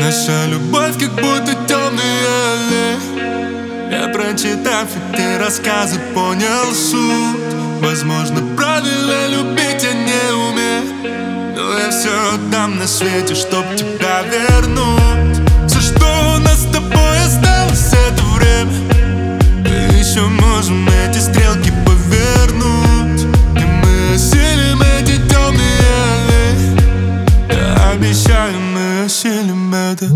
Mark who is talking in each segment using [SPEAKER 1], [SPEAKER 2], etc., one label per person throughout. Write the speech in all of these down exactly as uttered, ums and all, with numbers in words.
[SPEAKER 1] Наша любовь как будто темные аллеи. Я, прочитав эти рассказы, понял суть. Возможно, правильно любить я не умею, но я все отдам на свете, чтоб тебя вернуть. Все, что у нас с тобой осталось, это время. Мы еще можем эти стрелки повернуть, и мы осилим эти темные аллеи. Я обещаю, мы осилим это.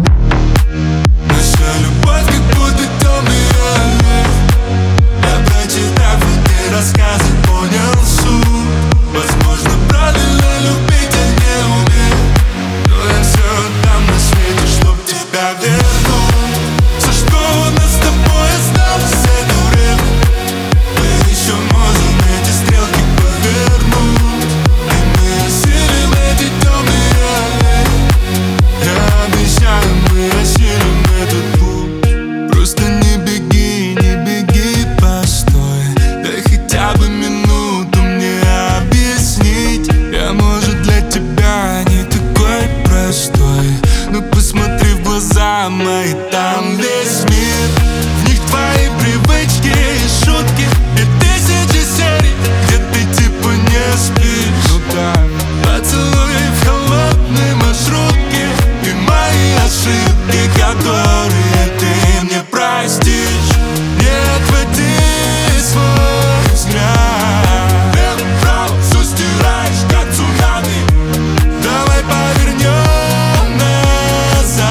[SPEAKER 1] Наша любовь как будто темные аллеи. Я, прочитав эти рассказы, понял суть. Возможно, правильно любить я не умею, но я все отдам на свете, чтоб тебя вернуть. Все, что у нас с тобой осталось, это время. Мы еще можем эти стрелки повернуть, и мы осилим эти темные аллеи. Я обещаю, мы осилим этот путь. Просто не беги, не беги, постой. Дай хотя бы минуту мне объяснить. Я, может, для тебя не такой простой, но посмотри в глаза мои, там весь мир. В них твои привычки и шутки, и тысячи серий, где ты типа не спишь. Ну так, поцелуй в холодной маршрутке, и мои ошибки, которые ты мне простишь. Не отводи свой взгляд, лево-право все стираешь, как цунами. Давай повернем назад,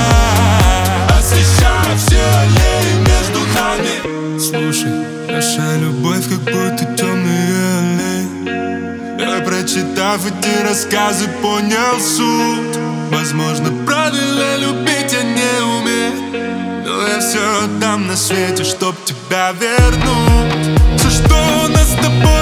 [SPEAKER 1] освещая все аллеи между нами. Слушай, наша любовь как будто темные аллеи. Я, прочитав эти рассказы, понял суть. Возможно, правильно любить я не умею, но я все отдам на свете, чтоб тебя вернуть. Все, что у нас с тобой